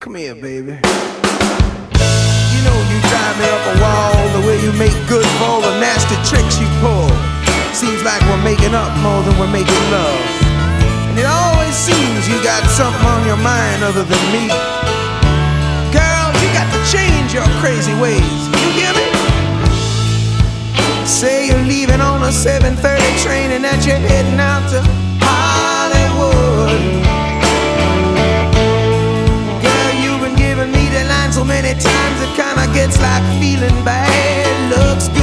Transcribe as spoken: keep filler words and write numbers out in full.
Come here, baby. You know you drive me up a wall, the way you make good for all the nasty tricks you pull. Seems like we're making up more than we're making love. And it always seems you got something on your mind other than me. Girl, you got to change your crazy ways. You hear me? Say you're leaving on a seven thirty train and that you're heading out to Hollywood. So many times it kinda gets like feeling bad. Looks good.